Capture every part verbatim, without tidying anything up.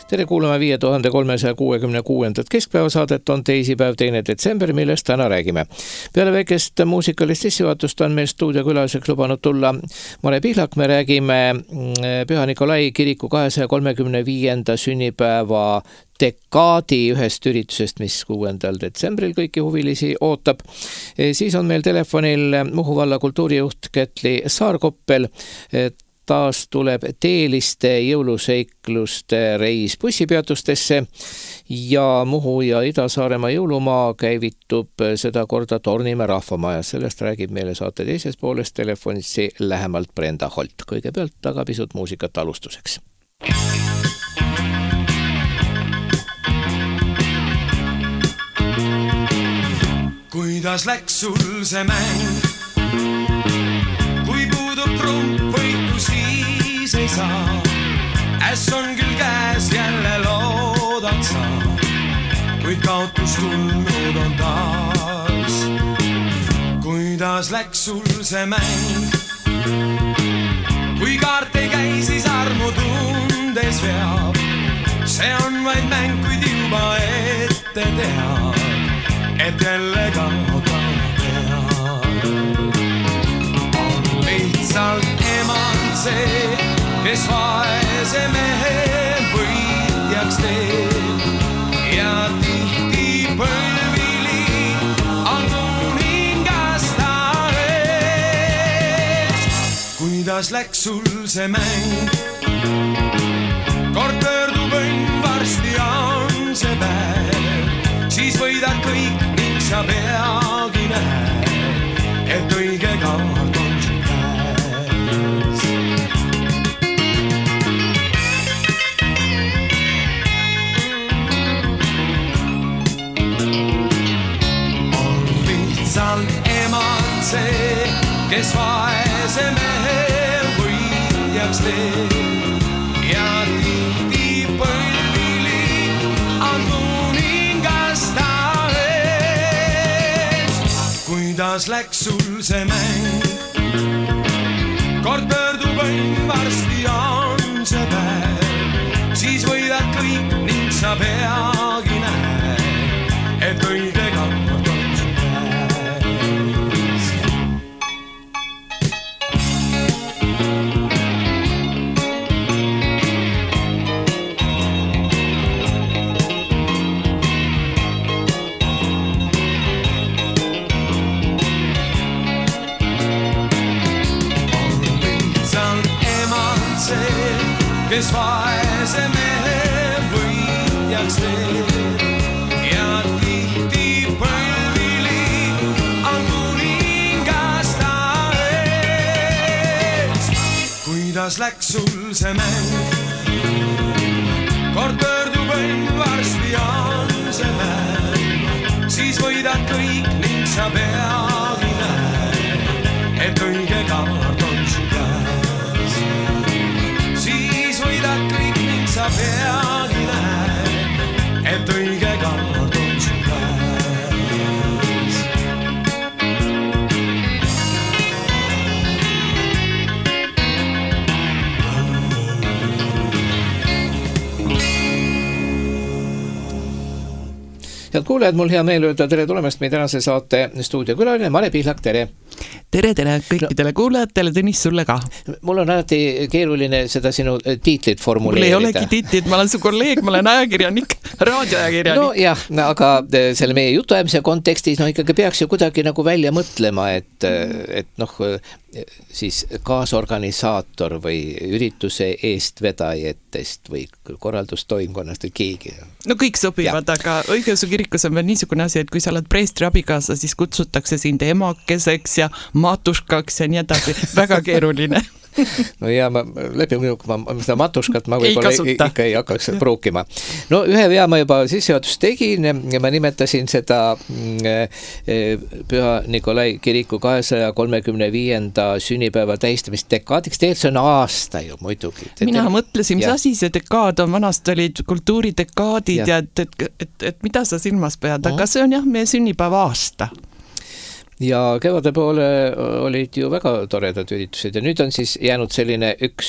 tere kuulama viie tuhande kolmesaja kuuekümne kuuendat keskpäevasaadet, on teisipäev, teine detsember, millest täna räägime. Peale väikest muusikalist sissejuhatust on meil stuudiokülaliseks lubanud tulla Mare Pihlak. Me räägime Püha Nikolai kiriku kahesaja kolmekümne viienda sünnipäeva dekaadi ühest üritusest, mis kuuendal detsembril kõiki huvilisi ootab. Siis on meil telefonil Muhu valla kultuurijuht Kätli Saarkoppel. Taas tuleb teeliste jõuluseikluste reis bussipeatustesse ja Muhu ja Ida-Saaremaa jõulumaa käivitub seda korda Tornimäe rahvamajas. Sellest räägib meile saate teises pooles telefonitsi lähemalt Brenda Holt. Kõigepealt aga pisut muusikat alustuseks. Kuidas läks sul see mäng? Kui puudub trump, võitu siis ei saa. Äss on küll käes, jälle loodad sa. Kuid kaotus tulnud on taas. Kuidas läks sul see mäng? Kui kaart ei käi, siis armu tundes veab. See on vaid mäng, kuid juba ette teab, et jälle kaotama peab. On lihtsalt emand see, kes vaese mehe võitjaks teeb. Ja tihti põlvili on kuningas ta ees. Kuidas läks sul see mäng? Kord pöördub õnn, varsti on see päev. Siis võidad kõik ning sa peagi näed, et õige kaart on su käes. On lihtsalt emand see, kes vaese mehe võitjaks teeb. Ja tihti põlvili on kuningas ta ees. Kuidas läks sul see mäng? Kord pöördub õnn, varsti on see päev. Siis võidad kõik ning sa peagi näed, et õige kaart on su käes. Kes vaese mehe võitjaks teeb. Ja tihti põlvili on kuningas ta ees. Kuidas läks sul see mäng? Kord pöördub õnn, varsti on see päev. Siis võidad kõik ning sa peagi näed, et õige kaart on su käes. Siis võidad kõik ning sa peagi näed, et õige kaart on su käes. Head kuulajad, mul hea meel öelda tere tulemast meie tänase saate stuudiokülaline Mare Pihlak, tere! Tere, tere kõikidele kuulajatele, Tõnis, sulle ka. Mul on alati keeruline seda sinu tiitlit formuleerida. Mul ei olegi tiitlit, ma olen su kolleeg, ma olen ajakirjanik, raadioajakirjanik. No jah, aga selle meie jutuajamise kontekstis no ikkagi peaks ju kuidagi nagu välja mõtlema, et, et noh, siis kaasorganisaator või ürituse eestvedajatest või korraldustoimkonnast või keegi. No kõik sobivad, ja. Aga õigeusu kirikus on veel niisugune asi, et kui sa oled preestri abikaasa, siis kutsutakse sind emakeseks ja matuškaks ja nii edasi. Väga keeruline. No ja ma läbi minuga, ma seda matuškat ma võib-olla ei ikka ei hakkaks pruukima. No ühe vea ma juba sissejuhatust tegin ja ma nimetasin seda Püha Nikolai kiriku kahesaja kolmekümne viienda sünnipäeva tähistamist dekaadiks. Tegelikult see on aasta ju muidugi. Mina mõtlesin, mis asi see dekaad on, vanast olid kultuuridekaadid ja, ja et, et, et, et mida sa silmas pead, aga see on jah meie sünnipäeva aasta. Ja kevade poole olid ju väga toredad üritused ja nüüd on siis jäänud selline üks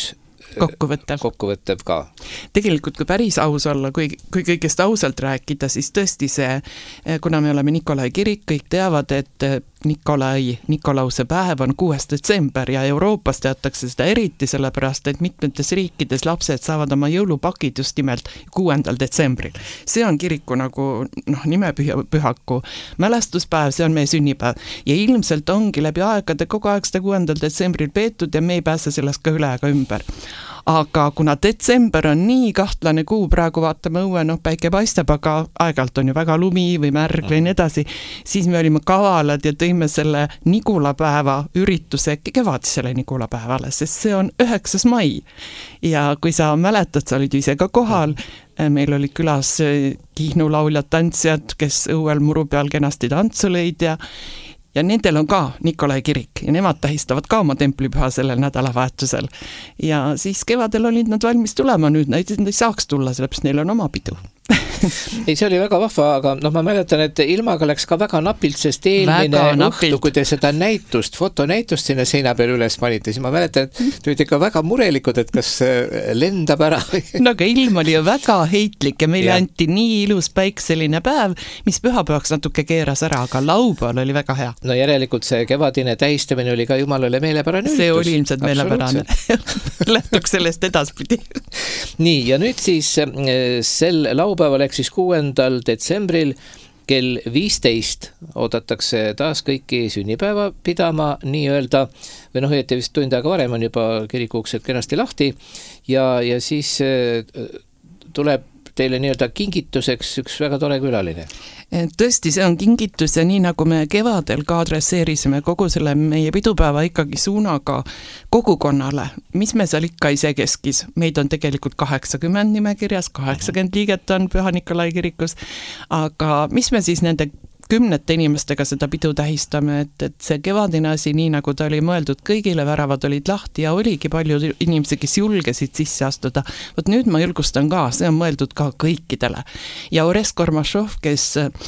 kokkuvõttev. kokkuvõttev ka. Tegelikult, kui päris aus olla, kui, kui kõigest ausalt rääkida, siis tõesti see, kuna me oleme Nikolai kirik, kõik teavad, et Nikolai, Nikolause päev on kuues detsember ja Euroopas teatakse seda eriti sellepärast, et mitmetes riikides lapsed saavad oma jõulupakid just nimelt kuuendal detsembril. See on kiriku nagu noh, nimepühaku mälestuspäev, see on meie sünnipäev ja ilmselt ongi läbi aegade kogu aeg seda kuuendal detsembril peetud ja me ei pääse sellest ka üle ega ümber. Aga kuna detsember on nii kahtlane kuu, praegu vaatame õue, noh päike paistab, aga aegalt on ju väga lumi või märg või nii edasi, siis me olime kavalad ja tõime selle Nigulapäeva ürituse kevadisele Nigulapäevale, sest see on üheksas mai. Ja kui sa mäletad, sa olid ise ka kohal, meil olid külas Kihnu lauljad, tantsijad, kes õuel muru peal kenasti tantsu lõid ja ja nendel on ka Nikolai kirik ja nemad tähistavad ka oma templipüha sellel nädalavahetusel. Ja siis kevadel olid nad valmis tulema, nüüd nad ei saaks tulla, sellepärast neil on oma pidu. ei, see oli väga vahva, aga noh, ma mäletan, et ilmaga läks ka väga napilt, sest eelmine õhtu, kui te seda näitust, fotonäitust sinna seina peal üles panite, siis ma mäletan, et te olite ikka väga murelikud, et kas lendab ära. no aga ilm oli ju väga heitlik ja meile ja. anti nii ilus päikseline päev, mis pühapäevaks natuke keeras ära, aga laupäeval oli väga hea. no järelikult see kevadine tähistamine oli ka jumalale meelepärane üritus. See oli ilmselt meelepärane. Lähtuks sellest edaspidi. nii, ja nüüd siis sel laupäeval ehk siis kuuendal detsembril kell viisteist oodatakse taas kõiki sünnipäeva pidama nii-öelda, või noh, et vist tund aega varem on juba kirikuuksed kenasti lahti ja, ja siis tuleb teile nii-öelda kingituseks üks väga tore külaline. Tõesti, see on kingitus ja nii nagu me kevadel ka adresseerisime kogu selle meie pidupäeva ikkagi suunaga kogukonnale, mis me seal ikka isekeskis, meid on tegelikult kaheksakümmend nimekirjas, kaheksakümmend liiget on Püha Nikolai kirikus, aga mis me siis nende kümnete inimestega seda pidu tähistame, et, et see kevadine asi, nii nagu ta oli mõeldud kõigile, väravad olid lahti ja oligi palju inimesi, kes julgesid sisse astuda. Vot nüüd ma julgustan ka, see on mõeldud ka kõikidele. Ja Orest Kormašov, kes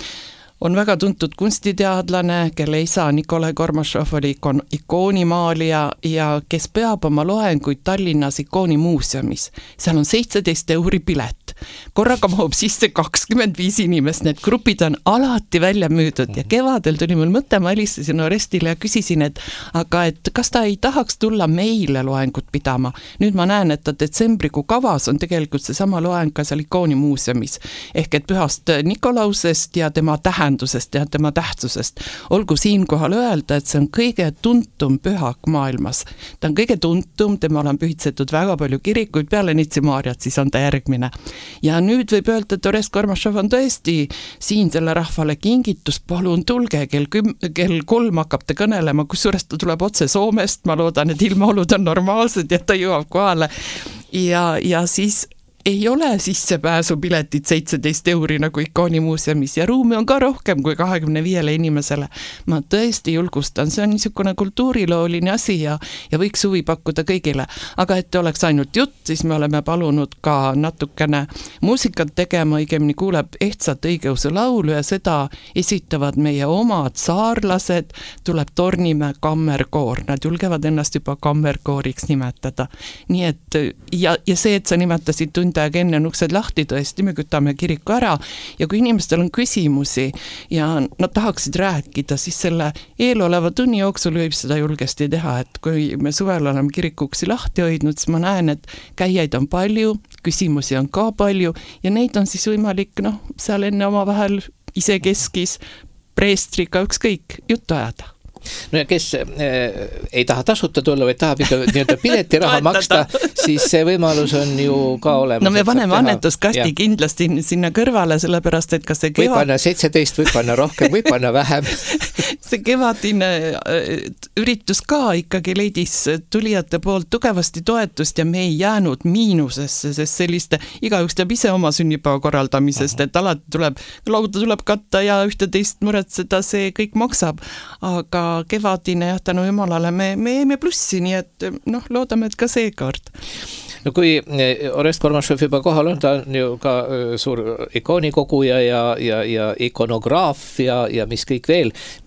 on väga tuntud kunstiteadlane, kelle isa Nikolai Kormašov oli ikon, ikoonimaalija ja kes peab oma loenguid Tallinnas ikoonimuuseumis. Seal on seitseteist euri pilet. Korraga mahub sisse kakskümmend viis inimest, need grupid on alati välja müüdud ja kevadel tuli mul mõte, ma helistasin Orestile ja küsisin, et aga et kas ta ei tahaks tulla meile loengut pidama. Nüüd ma näen, et ta detsembrikuu kavas on tegelikult see sama loeng ka seal ikoonimuuseumis ehk et pühast Nikolausest ja tema tähendusest ja tema tähtsusest. Olgu siinkohal öelda, et see on kõige tuntum pühak maailmas. Ta on kõige tuntum, tema on pühitsetud väga palju kirikuid, peale Nitsimaariat, siis on ta järgmine. Ja nüüd võib öelda, et Orest Kormašov on tõesti siin selle rahvale kingitus, palun tulge, kell, küm, kell kolm hakkab ta kõnelema, kusjuures ta tuleb otse Soomest, ma loodan, et ilmaolud on normaalsed ja ta jõuab kohale ja, ja siis ei ole sissepääsupiletid seitseteist euri nagu ikoonimuuseumis ja ruumi on ka rohkem kui kahekümne viiele inimesele. Ma tõesti julgustan, see on niisugune kultuurilooline asi ja, ja võiks huvi pakkuda kõigile. Aga et oleks ainult jutt, siis me oleme palunud ka natukene muusikat tegema, õigemini kuuleb ehtsat õigeusu laulu ja seda esitavad meie omad saarlased, tuleb Tornimäe kammerkoor. Nad julgevad ennast juba kammerkooriks nimetada. Nii et ja, ja see, et sa nimetasid tund aega enne on uksed lahti, tõesti, me kütame kiriku ära ja kui inimestel on küsimusi ja nad tahaksid rääkida, siis selle eeloleva tunni jooksul võib seda julgesti teha, et kui me suvel oleme kirikuuksi lahti hoidnud, siis ma näen, et käijaid on palju, küsimusi on ka palju ja neid on siis võimalik noh, seal enne oma vahel isekeskis preestriga ükskõik juttu ajada. No ja kes äh, ei taha tasuta tulla, või tahab ikka nii-öelda piletiraha maksta, siis see võimalus on ju ka olemas. No me paneme annetuskasti ja. kindlasti sinna kõrvale, sellepärast, et kas see kevad... Võib panna seitseteist, võib panna rohkem, võib panna vähem. See kevadine üritus ka ikkagi leidis tulijate poolt tugevasti toetust ja me ei jäänud miinusesse, sest selliste, igaüks teab ise oma sünnipäeva korraldamisest, et alati tuleb, lauda tuleb katta ja ühte-teist muretseda, see kõik maksab, aga kevadine ja tänu jumalale me, me jäime plussi, nii et noh, loodame, et ka seekord. No kui Orest Kormašov juba kohal on, ta on ju ka suur ikoonikoguja ja, ja, ja ikonograaf ja, ja mis kõik veel.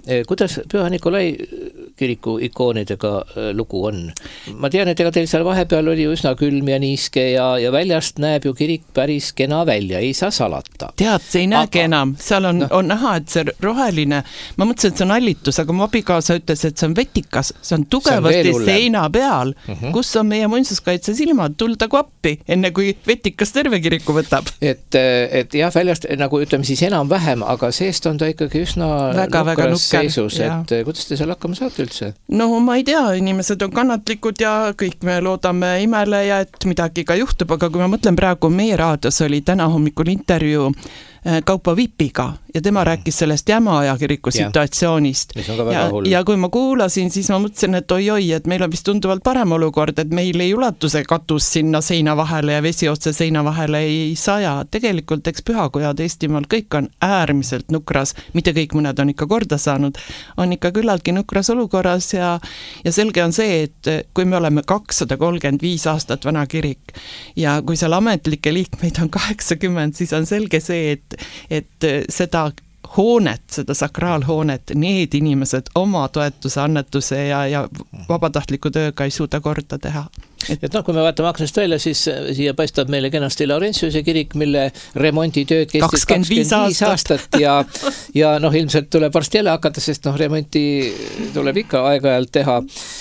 Kuidas Püha Nikolai kiriku ikoonidega lugu on? Ma tean, et ega teil seal vahepeal oli üsna külm ja niiske ja, ja väljast näeb ju kirik päris kena välja, ei saa salata. Tead, see ei näegi aga... enam, seal on, no. on näha, et see roheline, ma mõtlesin, et see on allitus, aga mu abikaasa ütles, et see on vetikas, see on tugevasti see on seina peal, uh -huh. kus on meie muinsuskaitse silmad, tuldagu appi, enne kui vetikas terve kiriku võtab. Et, et jah, väljast nagu ütleme siis enam-vähem, aga seest on ta ikkagi üsna väga, väga nukker seisus, et kuidas te seal hakkama saate üldse? No ma ei tea, inimesed on kannatlikud ja kõik me loodame imele ja et midagi ka juhtub, aga kui ma mõtlen praegu, meie raadios oli täna hommikul intervjuu Kaupo Vipiga ja tema rääkis sellest Jämeoja kiriku situatsioonist. Ja, ja kui ma kuulasin, siis ma mõtlesin, et oi-oi, et meil on vist tunduvalt parem olukord, et meil ei ulatuse katus sinna seina vahele ja vesi otse seina vahele ei saja. Tegelikult eks pühakojad Eestimaal kõik on äärmiselt nukras, mitte kõik, mõned on ikka korda saanud, on ikka küllaltki nukras olukorras ja, ja selge on see, et kui me oleme kakssada kolmkümmend viis aastat vana kirik ja kui seal ametlikke liikmeid on kaheksakümmend, siis on selge see, et et seda hoonet, seda sakraalhoonet, need inimesed oma toetuse, annetuse ja, ja vabatahtliku tööga ei suuda korda teha. Et, et noh, kui me vaatame aknast välja, siis siia paistab meile kenasti Laurentiuse kirik, mille remonditööd kestis kakskümmend viis aastat ja, ja noh, ilmselt tuleb varsti jälle hakata, sest noh, remonti tuleb ikka aeg-ajalt teha.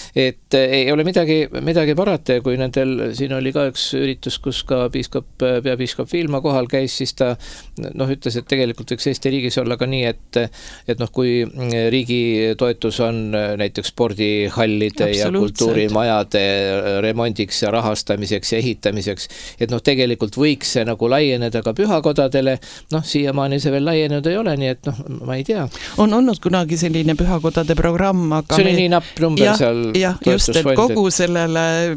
Et ei ole midagi, midagi parata, kui nendel, siin oli ka üks üritus, kus ka piiskop, peapiiskop Vilma kohal käis, siis ta noh, ütles, et tegelikult võiks Eesti riigis olla ka nii, et, et noh, kui riigi toetus on näiteks spordihallide ja kultuurimajade remondiks ja rahastamiseks ja ehitamiseks, et noh, tegelikult võiks see nagu laieneda ka pühakodadele, noh, siiamaani see veel laienud ei ole, nii et noh, ma ei tea. On olnud kunagi selline pühakodade programm, aga see oli me... nii napp number ja, seal jah, just, et kogu sellele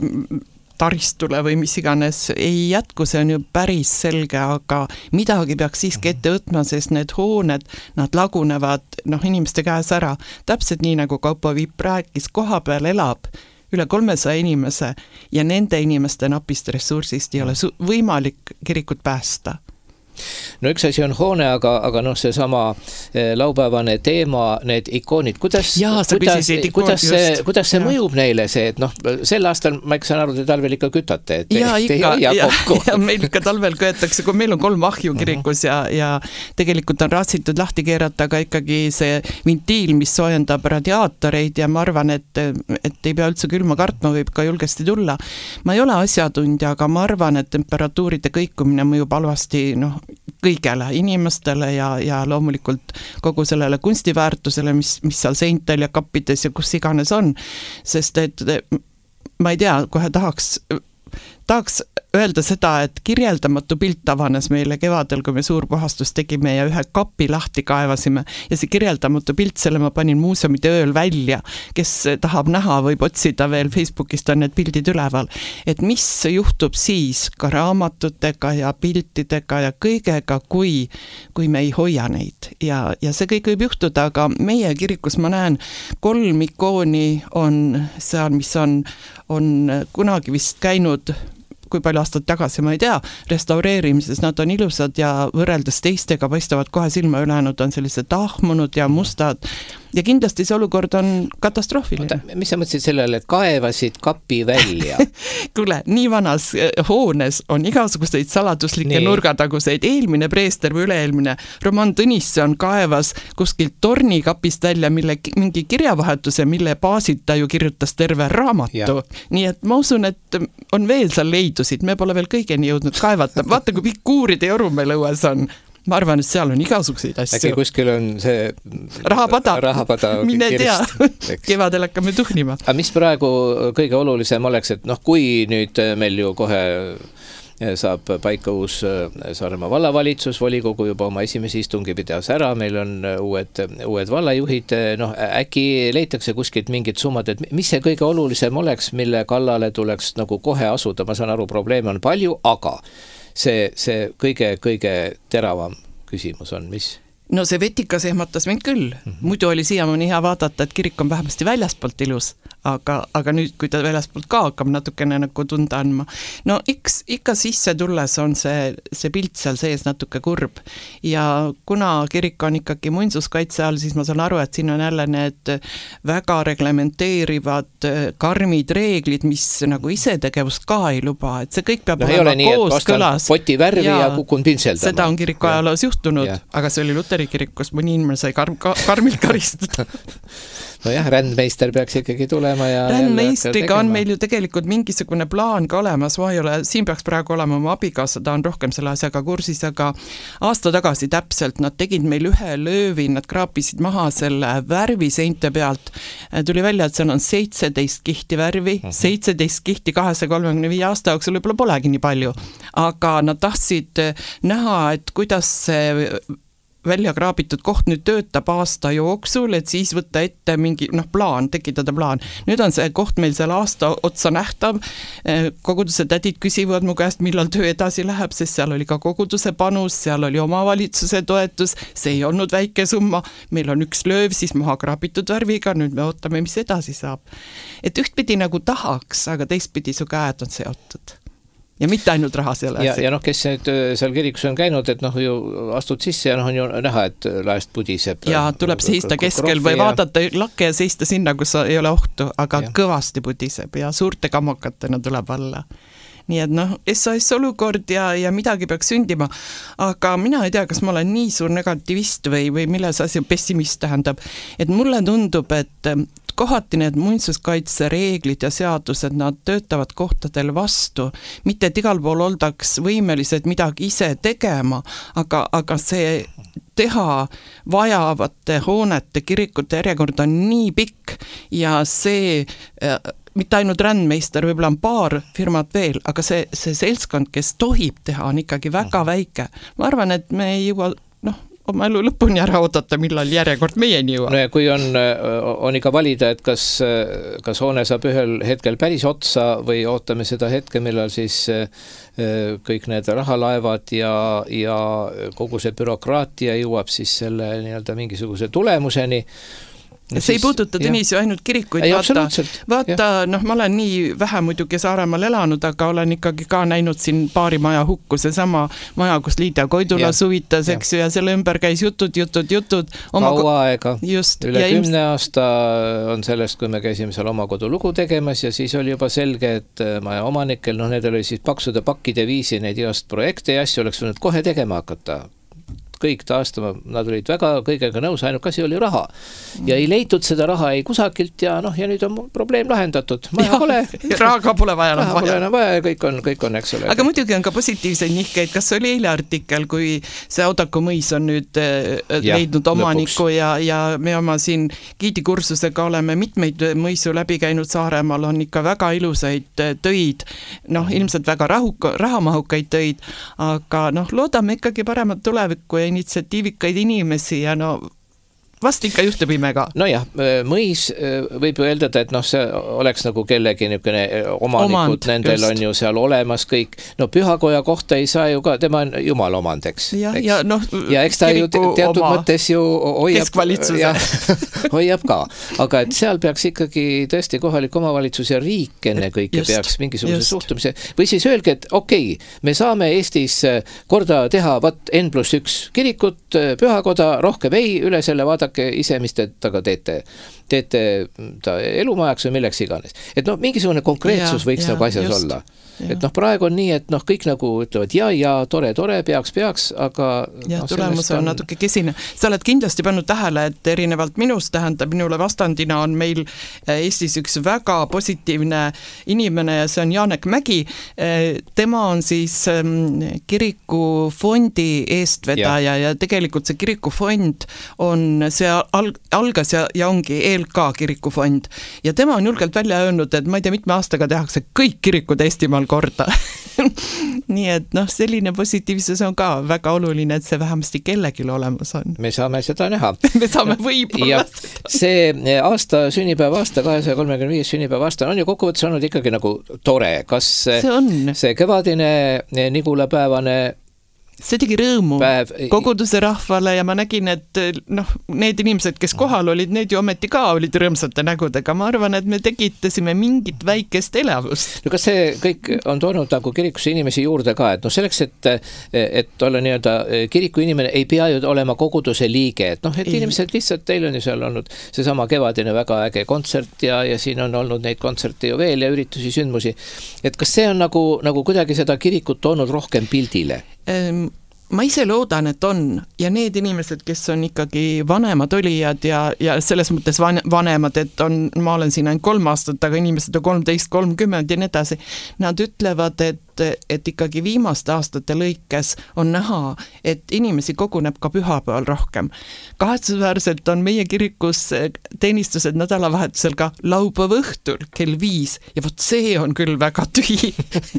taristule või mis iganes ei jätku, see on ju päris selge, aga midagi peaks siiski ette võtma, sest need hooned, nad lagunevad noh, inimeste käes ära. Täpselt nii, nagu Kaupo Viip rääkis, koha peal elab üle kolmesaja inimese ja nende inimeste napist ressursist ei ole võimalik kirikut päästa. No üks asi on hoone, aga, aga noh, see sama laupäevane teema, need ikoonid, kuidas, Jaa, kuidas, ikoon, kuidas see, kuidas see mõjub neile see, et noh, sel aastal ma ikka saan aru, te talvel ikka kütate, et ja, te ikka, ei hoia kokku. Ja, ja meil ikka talvel köetakse, kui meil on kolm ahju kirikus ja, ja tegelikult on raatsitud lahti keerata ka ikkagi see vintiil, mis soojendab radiaatoreid ja ma arvan, et, et ei pea üldse külma kartma, võib ka julgesti tulla. Ma ei ole asjatundja, aga ma arvan, et temperatuuride kõikumine mõjub halvasti noh, kõigele, inimestele ja, ja loomulikult kogu sellele kunstiväärtusele, mis, mis seal seintel ja kappides ja kus iganes on, sest et ma ei tea, kohe tahaks tahaks öelda seda, et kirjeldamatu pilt avanes meile kevadel, kui me suurpuhastust tegime ja ühe kapi lahti kaevasime ja see kirjeldamatu pilt, selle ma panin muuseumide ööl välja, kes tahab näha, võib otsida veel Facebookist on need pildid üleval, et mis juhtub siis ka raamatutega ja piltidega ja kõigega, kui, kui me ei hoia neid ja, ja see kõik võib juhtuda, aga meie kirikus ma näen kolm ikooni on seal, mis on, on kunagi vist käinud kui palju aastat tagasi, ma ei tea, restaureerimises nad on ilusad ja võrreldes teistega paistavad kohe silma, ülejäänud on sellised tahmunud ja mustad ja kindlasti see olukord on katastroofiline. Mis sa mõtlesid sellele, et kaevasid kapi välja? Kuule, nii vanas hoones on igasuguseid saladuslikke nurgataguseid. Eelmine preester või üle-eelmine Roman Tõnisson kaevas kuskilt tornikapist välja mille, mingi kirjavahetuse, mille baasid ta ju kirjutas terve raamatu. Ja. Nii et ma usun, et on veel seal leidusid, me pole veel kõigeni jõudnud kaevata. Vaata, kui pikk kuuride joru meil õues on. Ma arvan, et seal on igasuguseid asju. Äkki kuskil on see rahapada, rahapada mine tea, kevadel hakkame tuhnima. Aga mis praegu kõige olulisem oleks, et noh, kui nüüd meil ju kohe saab paika uus Saaremaa vallavalitsus, volikogu juba oma esimese istungi pidas ära, meil on uued, uued vallajuhid, noh äkki leitakse kuskilt mingid summad, et mis see kõige olulisem oleks, mille kallale tuleks nagu kohe asuda, ma saan aru, probleeme on palju, aga see, see kõige, kõige teravam küsimus on, mis? no see vetikas ehmatas mind küll, mm-hmm. muidu oli siiamaani hea vaadata, et kirik on vähemasti väljaspoolt ilus, aga, aga nüüd, kui ta väljaspoolt ka hakkab natukene nagu tunda andma. No iks, ikka sisse tulles on see, see pilt seal sees natuke kurb ja kuna kirik on ikkagi muinsuskaitse all, siis ma saan aru, et siin on jälle need väga reglementeerivad karmid reeglid, mis nagu isetegevust ka ei luba, et see kõik peab no, olema nii, koos kõlas. Poti värvi ja, ja kukun pinseldama. Seda on kiriku ajaloos juhtunud, ja. Aga see oli Luteri kirik, kus mõni inimene sai karm, ka, karmilt karistada. No jah, rändmeister peaks ikkagi tulema ja rändmeistriga on meil ju tegelikult mingisugune plaan ka olemas, ma ei ole, siin peaks praegu olema oma abikaasa, ta on rohkem selle asjaga kursis, aga aasta tagasi täpselt nad tegid meil ühe löövi, nad kraapisid maha selle värvi seinte pealt, tuli välja, et seal on seitseteist kihti värvi, uh-huh. seitseteist kihti kahesaja kolmekümne viie aasta jooksul võib-olla polegi nii palju, aga nad tahtsid näha, et kuidas see välja kraabitud koht nüüd töötab aasta jooksul, et siis võtta ette mingi noh, plaan, tekitada plaan. Nüüd on see koht meil seal aasta otsa nähtav, koguduse tädid küsivad mu käest, millal töö edasi läheb, sest seal oli ka koguduse panus, seal oli omavalitsuse toetus, see ei olnud väike summa, meil on üks lööv, siis maha kraabitud värviga, nüüd me ootame, mis edasi saab. Et ühtpidi nagu tahaks, aga teistpidi su käed on seotud. Ja mitte ainult raha selle. Ja, ja noh, kes nüüd seal kirikus on käinud, et noh, ju astud sisse ja noh, on ju näha, et laest pudiseb. Ja tuleb seista keskel või vaadata lakke ja seista sinna, kus ei ole ohtu, aga ja. Kõvasti pudiseb ja suurte kammakatena tuleb alla. Nii et noh, S O S olukord ja, ja midagi peaks sündima, aga mina ei tea, kas ma olen nii suur negativist või, või milles asi pessimist tähendab, et mulle tundub, et kohati need muinsuskaitse reeglid ja seadused, nad töötavad kohtadel vastu, mitte et igal pool oldaks võimelised midagi ise tegema, aga, aga see teha vajavate hoonete kirikute järjekord on nii pikk ja see äh, mitte ainult rändmeister, võib-olla on paar firmat veel, aga see, see seltskond, kes tohib teha, on ikkagi väga väike. Ma arvan, et me ei jõua noh, oma elu lõpuni ära oodata, millal järjekord meieni jõua. No ja kui on, on ikka valida, et kas, kas hoone saab ühel hetkel päris otsa või ootame seda hetke, millal siis kõik need rahalaevad ja, ja kogu see bürokraatia jõuab siis selle nii-öelda mingisuguse tulemuseni. Ja see siis, ei puuduta Tõnis ju ainult kirikuid, ei, vaata, vaata noh, ma olen nii vähe muidugi Saaremaal elanud, aga olen ikkagi ka näinud siin paari maja hukku, see sama maja, kus Liidia Koidula ja. Suvitas, eks ju, ja selle ümber käis jutud, jutud, jutud. Oma kaua aega, just, üle kümne ilmst... aasta on sellest, kui me käisime seal oma kodulugu tegemas ja siis oli juba selge, et maja omanikel, noh, need oli siis paksude pakkide viisi, neid igast projekte ja asju oleks võinud kohe tegema hakata. Kõik taastama, nad olid väga kõigega nõus, ainult kasi oli raha. Ja ei leitud seda raha ei kusakilt ja noh, ja nüüd on probleem lahendatud. Maja pole. Raha pole vaja. Raha pole enam vaja ja kõik on, kõik on, eks ole. Aga muidugi on ka positiivseid nihkeid. Kas oli eile artikkel, kui see Audaku mõis on nüüd ja, leidnud omaniku ja, ja me oma siin giidikursusega oleme mitmeid mõisu läbi käinud Saaremaal, on ikka väga ilusaid töid, noh, ilmselt väga rahuka, rahamahukaid töid, aga noh, loodame ikkagi paremat tulevikku ja initsiatiivikaid inimesi ja no vast ikka juhtub ime ka. No jah, mõis võib ju eeldada, et noh, see oleks nagu kellegi niisugune omanikud, omand, nendel just. On ju seal olemas kõik. No Pühakoja kohta ei saa ju ka, tema on jumal omand, eks. Ja, ja, no, ja eks ta ju teatud mõttes ju hoiab, ja, hoiab ka. Aga et seal peaks ikkagi tõesti kohalik omavalitsus ja riik enne kõike just, peaks mingisuguse just. Suhtumise. Või siis öelge, et okei, okay, me saame Eestis korda teha vat N plus üks kirikut, pühakoda, rohkem ei, üle selle vaadake ise, mis te taga teete, teete ta elumajaks või milleks iganes. Et noh, mingisugune konkreetsus ja, võiks ja, nagu asjas just, olla. Ja. Et noh, praegu on nii, et noh, kõik nagu ütlevad ja, ja, tore, tore, peaks, peaks, aga ja no, tulemus on, on natuke kesine. Sa oled kindlasti pannud tähele, et erinevalt minust tähendab, minule vastandina on meil Eestis üks väga positiivne inimene ja see on Janek Mägi. Tema on siis kirikufondi eestvedaja ja, ja tegelikult see kirikufond on see alg, algas ja, ja ongi E L K kirikufond ja tema on julgelt välja öelnud, et ma ei tea, mitme aastaga tehakse kõik kirikud Eestimaal korda. Nii et noh, selline positiivsus on ka väga oluline, et see vähemasti kellegil olemas on. Me saame seda näha. Me saame võib-olla. See aasta sünnipäeva aasta, kahesaja kolmekümne viies sünnipäeva aasta on ju kokkuvõttes olnud ikkagi nagu tore. Kas see, see kevadine nigulapäevane see tegi rõõmu päev. koguduse rahvale ja ma nägin, et noh, need inimesed, kes kohal olid, need ju ometi ka olid rõõmsate nägudega. Ma arvan, et me tekitasime mingit väikest elavust. No kas see kõik on toonud nagu kirikusse inimesi juurde ka, et noh, selleks, et, et olla nii-öelda kiriku inimene, ei pea ju olema koguduse liige, et noh, et ei. Inimesed lihtsalt, teil on ju seal olnud seesama kevadine väga äge kontsert ja, ja siin on olnud neid kontserte ju veel ja üritusi, sündmusi. Et kas see on nagu, nagu kuidagi seda kirikut toonud rohkem pildile? Ma ise loodan, et on ja need inimesed, kes on ikkagi vanemad olijad ja, ja selles mõttes vanemad, et on, ma olen siin ainult kolm aastat, aga inimesed on kolmteist, kolmkümmend ja nii edasi, nad ütlevad, et et ikkagi viimaste aastate lõikes on näha, et inimesi koguneb ka pühapäeval rohkem. Kahetsusväärselt on meie kirikus teenistused nädalavahetusel ka laupäeva õhtul kell viis ja vot see on küll väga tühi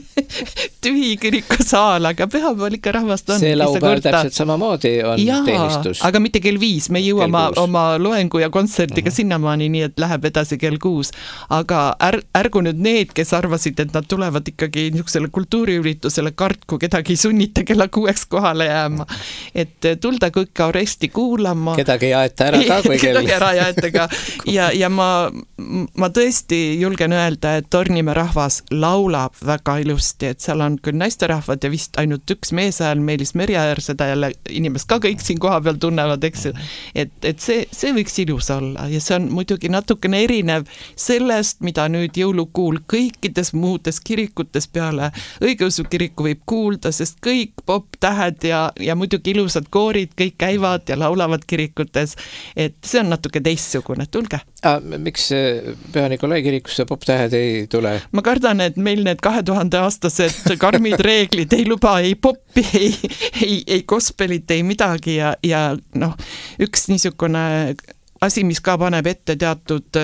tühi kirikusaal, aga pühapäeval ikka rahvast on. See laupäeval täpselt samamoodi on Jaa, teenistus. Aga mitte kell viis, me jõuame oma loengu ja kontsertiga uh-huh. sinnamaani, nii et läheb edasi kell kuus. Aga är, ärgu nüüd need, kes arvasid, et nad tulevad ikkagi niisugusele kultuuriüritusele kartku, kedagi ei sunnita kella kuueks kohale jääma. Et tulda kõik oresti kuulama. Kedagi jaeta ära ka, kui kell. Kedagi ära jaeta ka. Ja, ja ma, ma tõesti julgen öelda, et Tornimäe rahvas laulab väga ilusti, et seal on küll naisterahvad ja vist ainult üks meeshääl, Meelis Merjäär, seda jälle inimesed ka kõik siin koha peal tunnevad, eks. Et, et see, see võiks ilus olla ja see on muidugi natukene erinev sellest, mida nüüd jõulukuul kõikides muudes kirikutes peale õigeusu kiriku võib kuulda, sest kõik poptähed ja, ja muidugi ilusad koorid kõik käivad ja laulavad kirikutes, et see on natuke teistsugune, tulge. Ah, miks Püha Nikolai kirikusse poptähed ei tule? Ma kardan, et meil need kahe tuhande aastased karmid reeglid ei luba ei poppi, ei, ei, ei gospelit, ei midagi ja, ja noh, üks niisugune asi, mis ka paneb ette teatud,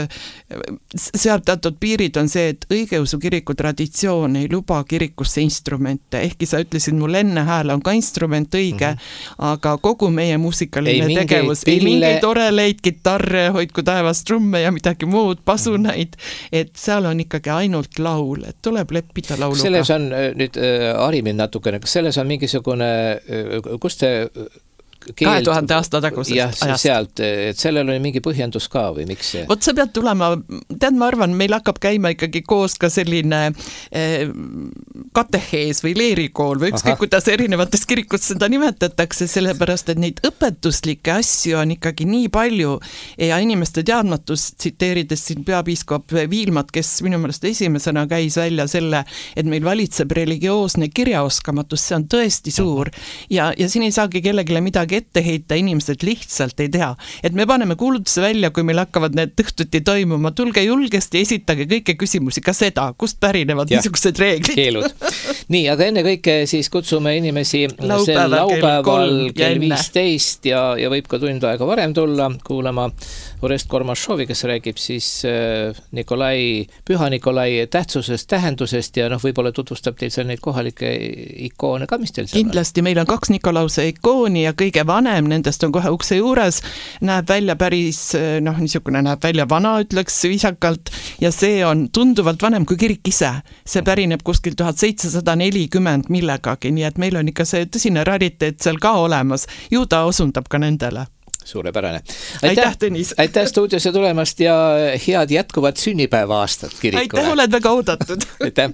seal teatud piirid on see, et õigeusu kiriku traditsioon ei luba kirikusse instrumente, ehkki sa ütlesid, mul enne hääl on ka instrument õige, mm-hmm. aga kogu meie muusikaline ei tegevus, ei mingeid oreleid, kitarre, hoidku taevas trumme ja midagi muud, pasunaid, et seal on ikkagi ainult laul, et tuleb leppida lauluga. Selles on nüüd äh, Arimin natukene, kas selles on mingisugune, äh, kus te Keeld, kahe tuhande aasta tagusest jah, ajast. Sealt, et sellel oli mingi põhjendus ka või miks see? Vot sa pead tulema, tead, ma arvan, meil hakkab käima ikkagi koos ka selline eh, katehees või leerikool või ükskõik, kuidas erinevates kirikuts seda nimetatakse, sellepärast, et neid õpetuslikke asju on ikkagi nii palju ja inimeste teadmatus, tsiteerides siin peapiiskop Viilmat, kes minu meelest esimesena käis välja selle, et meil valitseb religioosne kirjaoskamatus, see on tõesti suur ja, ja siin ei saagi kellegile midagi ette heita, inimesed lihtsalt ei tea. Et me paneme kuulutuse välja, kui meil hakkavad need õhtuti toimuma, tulge julgesti, esitage kõike küsimusi, ka seda, kust pärinevad ja, niisugused reeglid. Keelud. Nii, aga enne kõike siis kutsume inimesi laupäeval, laupäeval kell viisteist ja, ja võib ka tund aega varem tulla kuulama Orest Kormašovi, kes räägib siis Nikolai, Püha Nikolai tähtsusest, tähendusest ja noh, võib-olla tutvustab teil seal neid kohalikke ikoone ka, mis teil seal kindlasti on? Meil on kaks Nikolause ikooni ja kõige vanem, nendest on kohe ukse juures, näeb välja päris, noh, niisugune näeb välja vana, ütleks viisakalt, ja see on tunduvalt vanem kui kirik ise. See pärineb kuskil tuhat seitsesada nelikümmend millegagi, nii et meil on ikka see tõsine rariteet seal ka olemas. Ju ta osundab ka nendele. Suurepärane. Aitäh, aitäh, Tõnis! Aitäh stuudiosse tulemast ja head jätkuvat sünnipäeva aastat kirikule. Aitäh, oled väga oodatud! Aitäh!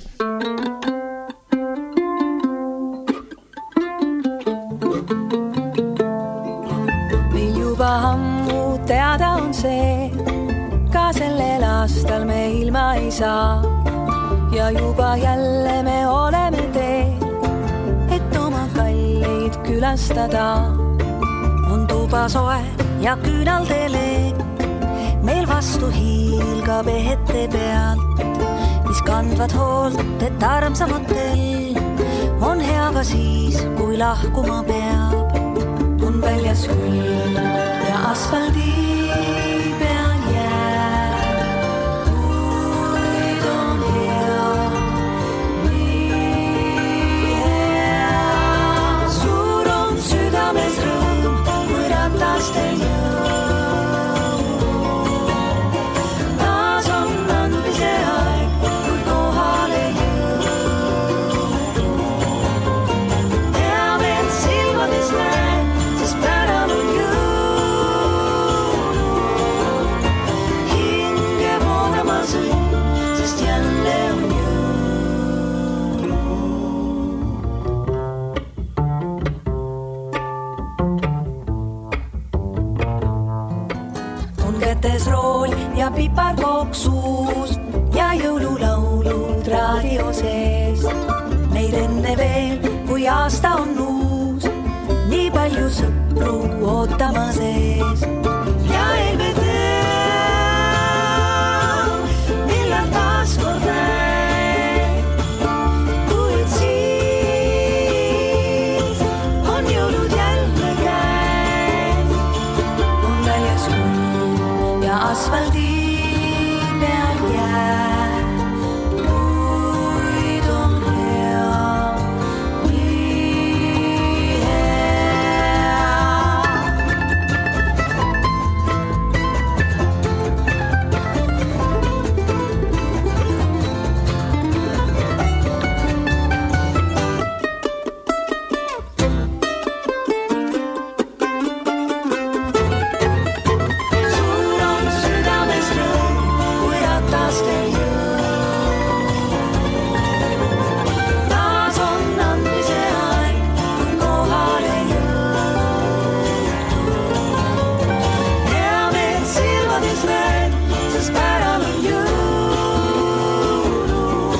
Meil juba ammu teada on see, ka sellel aastal me ilma ei saa ja juba jälle me oleme teel, et oma kalleid külastada. On tuba soe ja küünaldeleek, meil vastu hiilgab ette pealt, mis kandvad hoolt, et armsamatel on hea ka siis, kui lahkuma peab. On väljas külm ja asfaldi peal jääb, kuid on hea, nii hea. Suur on südames rõõm, kui ratastel jõu. Taas on andmise aeg, kui kohale jõu. Teame piparkook suus ja jõululaulud raadio sees. Neid enne veel, kui aasta on uus, nii palju sõpru ootama sees. Ja eelme tea, millal taas kord näed, kuid siis on jõulud jälle käes. On väljas kuum ja asfaldi peal jää, kuid on hea, nii hea. Suur on südames rõõm, kui ratastel jõud. Taas on andmise aeg, kui kohale jõud. Hea meel silmades näed, sest päral on jõulu.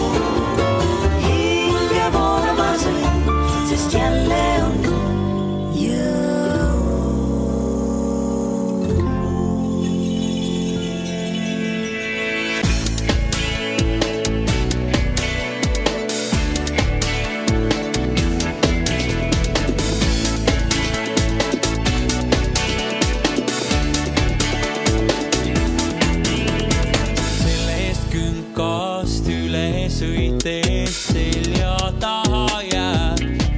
Hinge voolamas õnn, sest jälle on jõud. Sellest künkast üle sõites selja taha jääb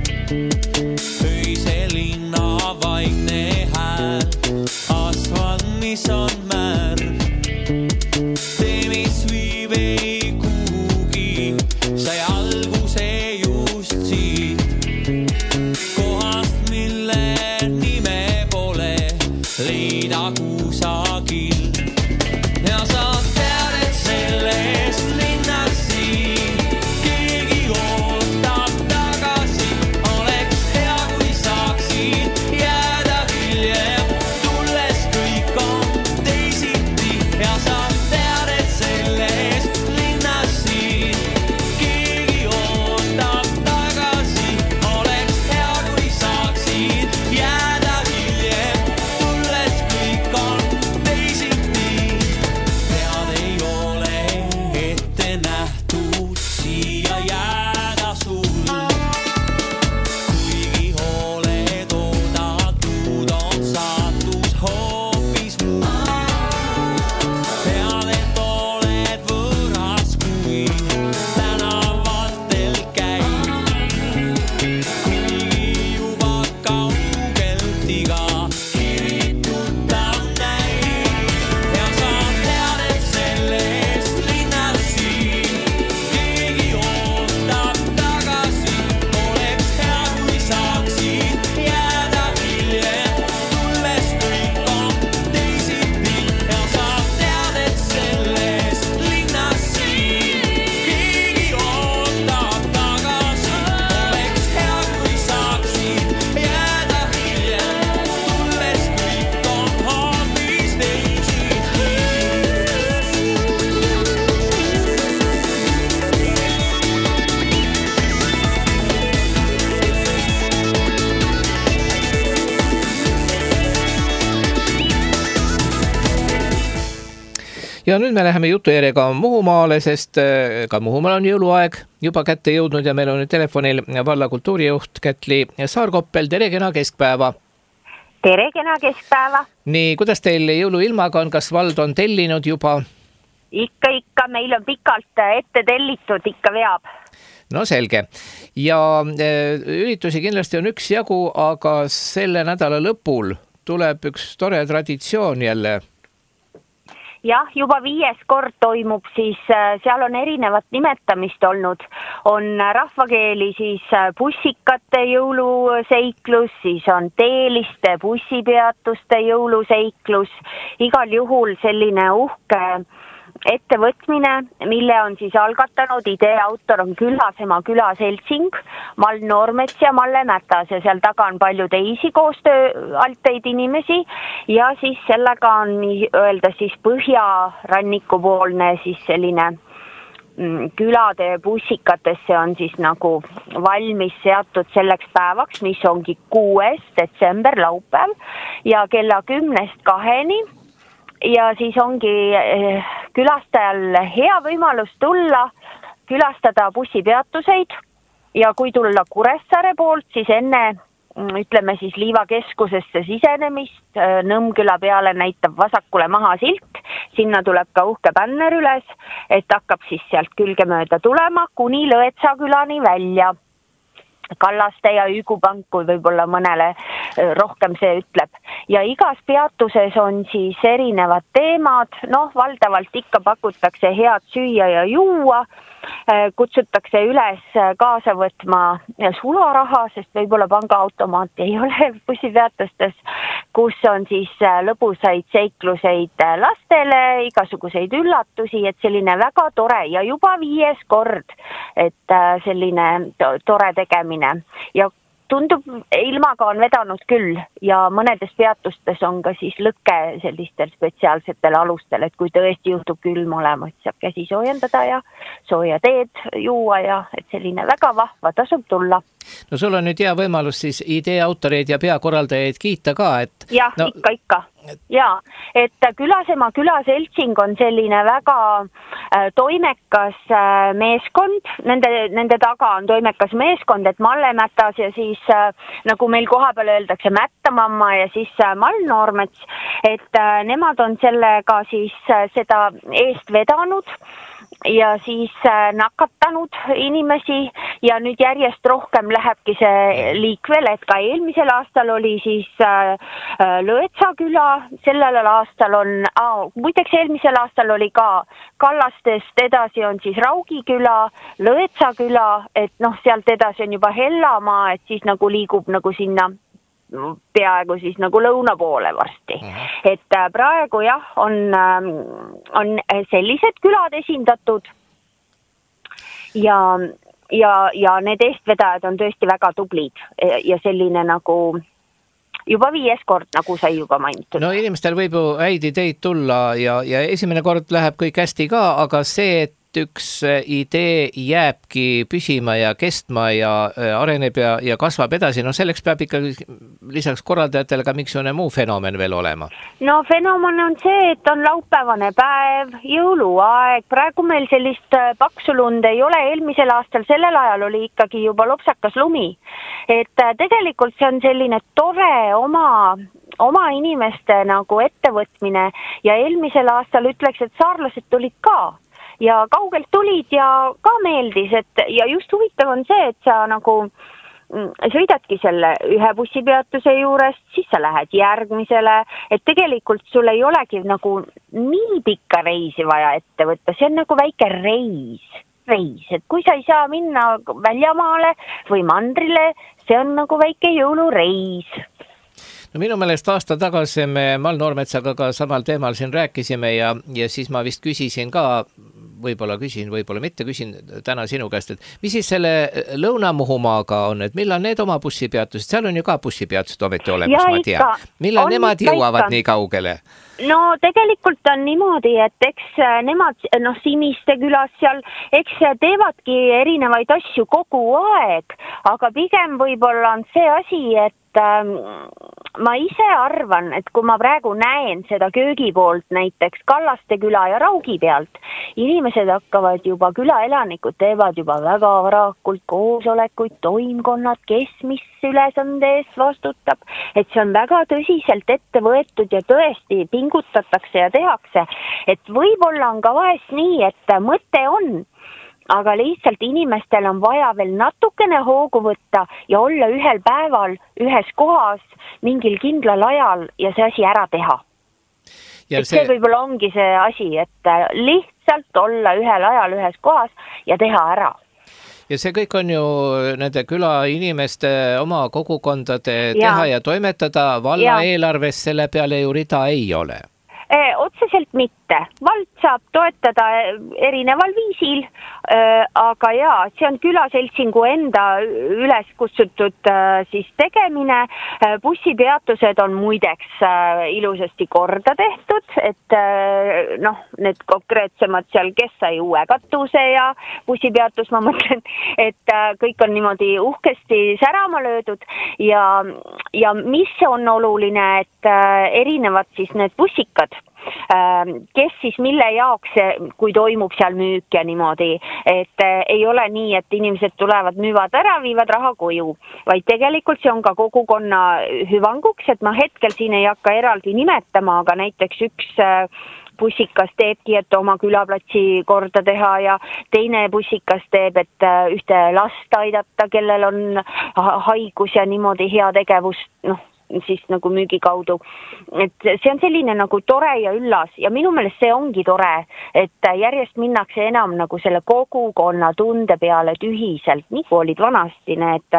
öise linna vaikne hääl. Asfalt, mis on määr, tee, mis viib ei kuhugi, sai alguse just siit kohast, mille nime pole leida kusagil. Ja sa tead, et selles linnas siin keegi ootab tagasi. Oleks hea, kui saaksid jääda hiljem, tulles kõik on teisiti. Ja sa tead, et selles linnas siin keegi ootab tagasi. Oleks hea, kui saaksid jääda hiljem, tulles kõik on teisiti. Tead, ei ole ette nähtud siia jääda sul, kuigi oled oodatud, on saatus hoopis muu. Tead, et oled võõras, kui tänavatel käid, kuigi juba kaugelt iga kirikutab näid. Ja sa tead, et selles linnas siin keegi ootab tagasi. Oleks hea, kui saaksid jääda hiljem, tulles kõik on teisiti. Ja sa tead, et selles linnas siin keegi ootab tagasi. Oleks hea, kui saaksid jääda hiljem, tulles kõik on hoopis teisiti. Ja nüüd me läheme jutujärjega Muhumaale, sest äh, ka Muhumaal on jõuluaeg juba kätte jõudnud ja meil on nüüd telefonil valla kultuurijuht Kätli Saarkoppel. Tere kena keskpäeva! Tere kena keskpäeva! Nii, kuidas teil jõuluilmaga on? Kas vald on tellinud juba? Ikka, ikka, meil on pikalt ette tellitud, ikka veab. No selge. Ja äh, üritusi kindlasti on üks jagu, aga selle nädala lõpul tuleb üks tore traditsioon jälle. Jah, juba viies kord toimub, siis seal on erinevat nimetamist olnud. On rahvakeeli siis bussikate jõuluseiklus, siis on teeliste bussipeatuste jõuluseiklus. Igal juhul selline uhke ettevõtmine, mille on siis algatanud, idee autor on Külasema külaseltsing, Mall Noormets ja Malle Mätas ja seal taga on palju teisi koostööalteid inimesi ja siis sellega on nii öelda siis põhjarannikupoolne siis selline külade bussikatesse on siis nagu valmis seatud selleks päevaks, mis ongi kuues detsember laupäev ja kella kümnest kaheni ja siis ongi külastajal hea võimalus tulla, külastada bussipeatuseid ja kui tulla Kuressaare poolt, siis enne ütleme siis Liivakeskusesse sisenemist, Nõmmküla peale näitab vasakule maha silt, sinna tuleb ka uhke bänner üles, et hakkab siis sealt külgemööda tulema kuni Lõetsakülani välja. Kallaste ja Üügupank, kui võib-olla mõnele rohkem see ütleb. Ja igas peatuses on siis erinevad teemad, noh valdavalt ikka pakutakse head süüa ja juua, kutsutakse üles kaasa võtma sularaha, sest võib-olla pangaautomaati ei ole bussipeatustes, kus on siis lõbusaid seikluseid lastele, igasuguseid üllatusi, et selline väga tore ja juba viies kord, et selline tore tegemine ja tundub, ilmaga on vedanud küll ja mõnedes peatustes on ka siis lõkke sellistel spetsiaalsetel alustel, et kui tõesti juhtub külm olema, et saab käsi soojendada ja sooja teed juua ja et selline väga vahva, tasub tulla. No sul on nüüd hea võimalus siis idee autoreid ja peakorraldajaid kiita ka, et... Jah, no... ikka, ikka. Ja, et Külasema külaseltsing on selline väga toimekas meeskond, nende, nende taga on toimekas meeskond, et Malle Mätas ja siis nagu meil kohapeal öeldakse Mättamamma ja siis Mall Noormets, et nemad on sellega siis seda eest vedanud ja siis nakatanud inimesi ja nüüd järjest rohkem lähebki see liikvel, et ka eelmisel aastal oli siis Lõetsaküla, sellel aastal on, ah, muideks eelmisel aastal oli ka Kallastest edasi on siis Raugiküla, Lõetsaküla, et noh, sealt edasi on juba Hellamaa, et siis nagu liigub nagu sinna peaaegu siis nagu lõuna poole varsti. Et praegu jah, on, on sellised külad esindatud ja, ja, ja need eestvedajad on tõesti väga tublid ja selline nagu juba viies kord, nagu sai juba mainitud. No inimestel võib ju häid ideid tulla ja, ja esimene kord läheb kõik hästi ka, aga see, et üks idee jääbki püsima ja kestma ja areneb ja, ja kasvab edasi, no selleks peab ikkagi lisaks korraldajatele ka miksune muu fenomen veel olema. No fenomen on see, et on laupäevane päev, jõuluaeg, praegu meil sellist paksu lund ei ole, eelmisel aastal sellel ajal oli ikkagi juba lopsakas lumi, et tegelikult see on selline tore oma oma inimeste nagu ettevõtmine ja eelmisel aastal ütleks, et saarlased tulid ka ja kaugelt tulid ja ka meeldis, et ja just huvitav on see, et sa nagu sõidadki selle ühe bussipeatuse juurest, siis sa lähed järgmisele, et tegelikult sul ei olegi nagu nii pikka reisi vaja ette võtta, see on nagu väike reis, reis, et kui sa ei saa minna väljamaale või mandrile, see on nagu väike jõulureis. No minu meelest aasta tagasi me Mall Noormetsaga ka samal teemal siin rääkisime ja, ja siis ma vist küsisin ka, võib-olla küsin, võib-olla mitte, küsin täna sinu käest, et mis siis selle Lõuna-Muhumaaga on, et millal need oma bussipeatused, seal on ju ka bussipeatused ometi olemas, ma tean. Millal nemad jõuavad ikka nii kaugele? No tegelikult on niimoodi, et eks nemad, noh Siniste külas seal, eks teevadki erinevaid asju kogu aeg, aga pigem võib-olla on see asi, et ma ise arvan, et kui ma praegu näen seda köögi poolt näiteks Kallaste küla ja Raugi pealt, inimesed hakkavad juba, külaelanikud teevad juba väga varakult koosolekuid, toimkonnad, kes mis ülesande eest vastutab, et see on väga tõsiselt ette võetud ja tõesti pingutatakse ja tehakse, et võib-olla on ka vahest nii, et mõte on, aga lihtsalt inimestel on vaja veel natukene hoogu võtta ja olla ühel päeval ühes kohas mingil kindlal ajal ja see asi ära teha. Ja see... see võib-olla ongi see asi, et lihtsalt olla ühel ajal ühes kohas ja teha ära. Ja see kõik on ju nende küla inimeste oma kogukondade ja. teha ja toimetada, valla ja. eelarves selle peale ju rida ei ole. Otseselt mitte. Vald saab toetada erineval viisil, aga jaa, see on külaseltsingu enda üles kutsutud siis tegemine. Bussipeatused on muideks ilusasti korda tehtud, et noh, need konkreetsemad seal, kes sai uue katuse ja bussipeatus, ma mõtlen, et kõik on niimoodi uhkesti särama löödud ja, ja mis on oluline, et erinevad siis need bussikad, kes siis mille jaoks, kui toimub seal müük ja niimoodi, et ei ole nii, et inimesed tulevad, müüvad ära, viivad raha koju, vaid tegelikult see on ka kogukonna hüvanguks, et ma hetkel siin ei hakka eraldi nimetama, aga näiteks üks bussikas teebki, et oma külaplatsi korda teha ja teine bussikas teeb, et ühte last aidata, kellel on haigus ja niimoodi hea tegevus, noh, siis nagu müügi kaudu. Et see on selline nagu tore ja üllas ja minu meelest see ongi tore, et järjest minnakse enam nagu selle kogukonna tunde peale tühiselt, nii kui olid vanasti need,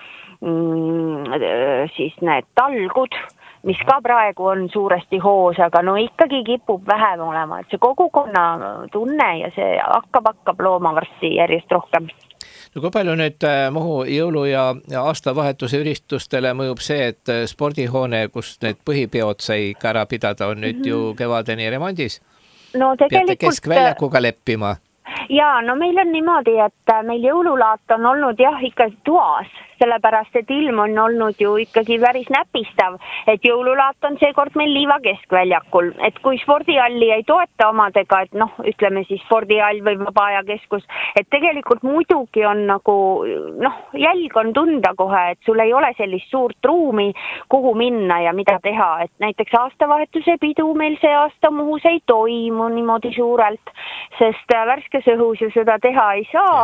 mm, siis need talgud, mis ka praegu on suuresti hoos, aga no ikkagi kipub vähem olema, et see kogukonna tunne ja see hakkab, hakkab looma varsti järjest rohkem. No kui palju nüüd Muhu jõulu- ja aastavahetuse üritustele mõjub see, et spordihoone, kus need põhipeod sai ära pidada, on nüüd ju kevadeni remondis? No tegelikult... Peate keskväljakuga leppima? Jaa, no meil on niimoodi, et meil jõululaat on olnud jah ikka toas, sellepärast, et ilm on olnud ju ikkagi päris näpistav, et jõululaat on seekord meil Liiva keskväljakul, et kui spordihalli ei toeta omadega, et noh, ütleme siis spordihall või vabaajakeskus, et tegelikult muidugi on nagu, noh, jälg on tunda kohe, et sul ei ole sellist suurt ruumi, kuhu minna ja mida teha, et näiteks aastavahetuse pidu meil see aasta Muhus ei toimu niimoodi suurelt, sest värskes õhus ju seda teha ei saa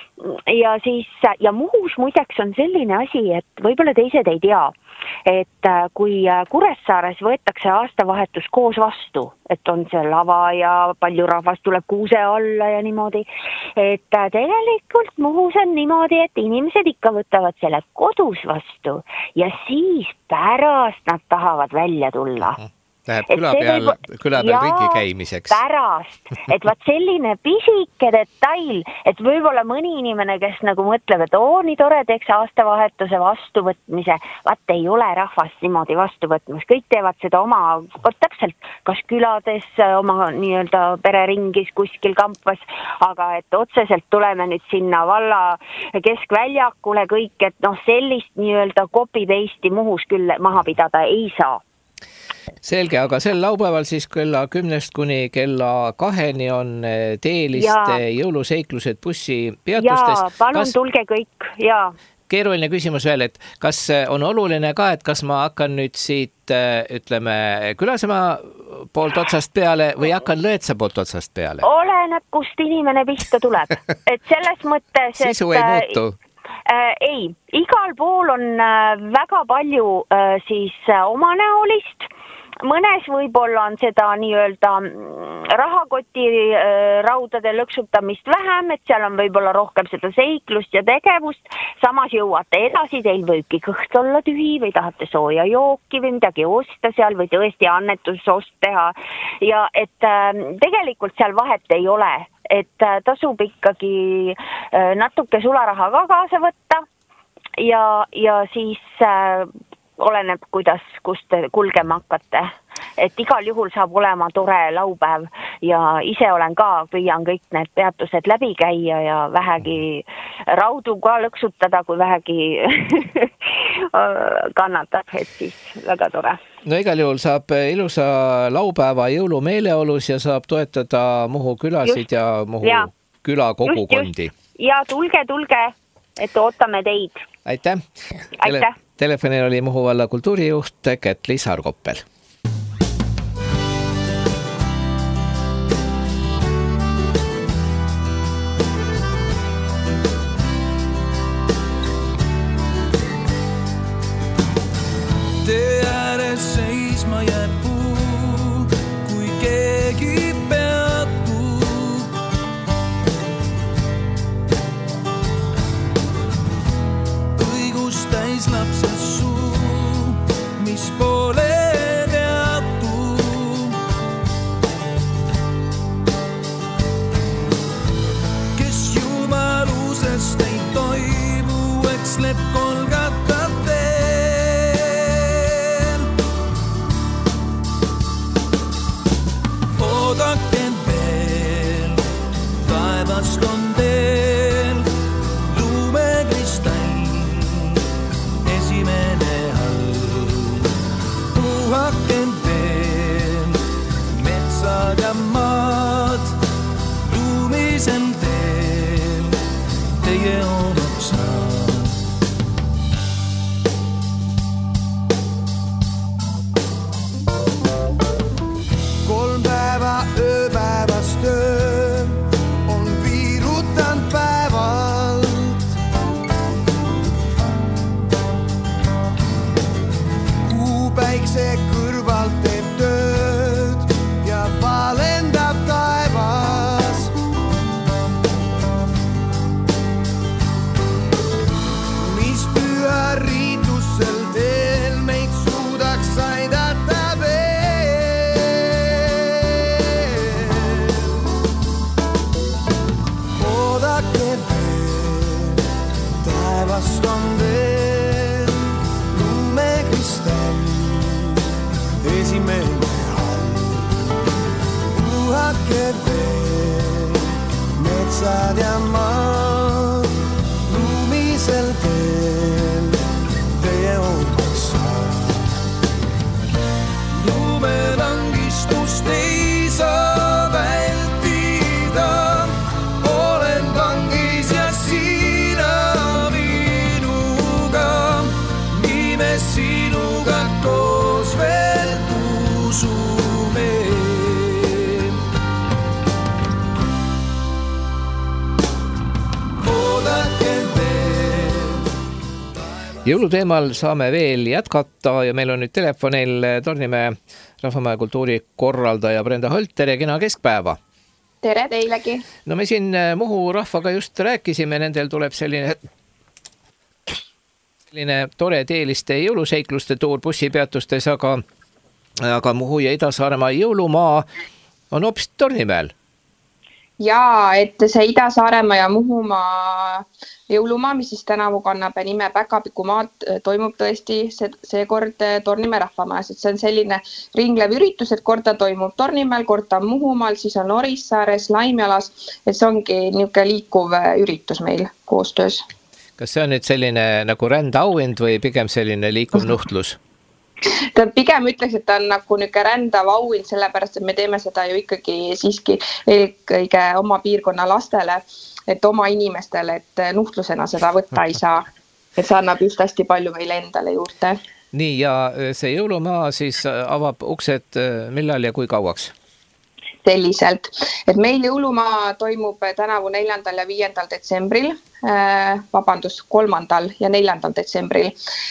ja siis, ja Muhus muideks on selline asi, et võib-olla teised ei tea, et kui Kuressaares võetakse aastavahetus koos vastu, et on see lava ja palju rahvast tuleb kuuse alla ja niimoodi, et tegelikult Muhus on niimoodi, et inimesed ikka võtavad selle kodus vastu ja siis pärast nad tahavad välja tulla. Läheb küla peal, küla peal ringi käimiseks. Pärast, et vaat selline pisike detail, et võib-olla mõni inimene, kes nagu mõtleb, et oo, nii tore teeks aastavahetuse vastuvõtmise, vaat ei ole rahvast niimoodi vastuvõtmas. Kõik teevad seda oma, täpselt, kas külades, oma nii-öelda pereringis kuskil kampas, aga et otseselt tuleme nüüd sinna valla keskväljakule kõik, et noh, sellist nii-öelda copy-paste'i Muhus küll maha pidada ei saa. Selge, aga sel laupäeval siis kella kümnest kuni kella kaheni on teeliste ja. Jõuluseiklused bussi peatustes. Jaa, palun kas... tulge kõik, jaa. Keeruline küsimus veel, et kas on oluline ka, et kas ma hakkan nüüd siit, ütleme, Külasemaa poolt otsast peale või hakkan Lõetsa poolt otsast peale? Oleneb, kust inimene pihta tuleb. Et selles mõttes, et... Sisu ei muutu? Äh, ei, igal pool on äh, väga palju äh, siis äh, omanäolist. Mõnes võib-olla on seda nii-öelda rahakoti raudade lõksutamist vähem, et seal on võib-olla rohkem seda seiklust ja tegevust. Samas jõuate edasi, teil võibki kõht olla tühi või tahate sooja jooki või midagi osta seal või tõesti annetusost teha. Ja et tegelikult seal vahet ei ole, et tasub ikkagi natuke sularaha ka kaasa võtta ja, ja siis... oleneb, kuidas, kust te kulgema hakkate. Et igal juhul saab olema tore laupäev ja ise olen ka, püüan kõik need peatused läbi käia ja vähegi raudu ka lõksutada, kui vähegi kannatab, et siis väga tore. No igal juhul saab ilusa laupäeva jõulumeeleolus ja saab toetada Muhu külasid just, ja Muhu ja. Küla kogukondi. Just, just. Ja tulge, tulge, et ootame teid. Aitäh. Aitäh. Tele- Telefonil oli Muhu valla kultuurijuht Kätli Sargoppel. Tee ääres seisma jääb puu, kui keegi peatub. Õigus täis lapse suu, mis pole teie omaks saan. Kolm päeva ööpäevast öö on viirutanud päevalt. Kuu päikse kõrvalt teeb tööd ja valendab taevas. Mis püha riitus sel teel meid suudaks aidata veel. Oodake veel, taevast on veel lumekristall, esimene hall. Puhake veel, metsad ja maad, lumisel teel teie omaks saan. Lumevangistust ei saa vältida, olen vangis ja sina minuga, nii me sinuga koos veel usume. Oodake veel. Jõuluteemal saame veel jätkata ja meil on nüüd telefonil Tornimäe Rahvamaja kultuurikorraldaja Brenda Holter ja kena keskpäeva. Tere teilegi. No me siin Muhu rahvaga just rääkisime, nendel tuleb selline selline tore teeliste jõuluseikluste tuur bussipeatustes, aga, aga Muhu ja Ida-Saaremaa jõulumaa on hoopis Tornimäel. Jaa, et see Ida-Saaremaa ja Muhumaa jõulumaa, mis siis tänavu kannab nime Päkapikumaad, toimub tõesti see, seekord Tornimäe rahvamajas. Et see on selline ringlev üritus, et korda toimub Tornimäel, korda Muhumaal, siis on Orissaares, Laimjalas, et see ongi niisugune liikuv üritus meil koostöös. Kas see on nüüd selline nagu rändauhind või pigem selline liikuv nuhtlus? Ta pigem ütleks, et ta on nagu niisugune rändav auhind, sellepärast, et me teeme seda ju ikkagi siiski eelkõige oma piirkonna lastele, et oma inimestele, et nuhtlusena seda võtta ei saa. Et see annab just hästi palju meile endale juurde. Nii, ja see jõulumaa siis avab uksed millal ja kui kauaks? Selliselt, et meil jõulumaa toimub tänavu neljandal ja viiendal detsembril, vabandus, kolmandal ja neljandal detsembril.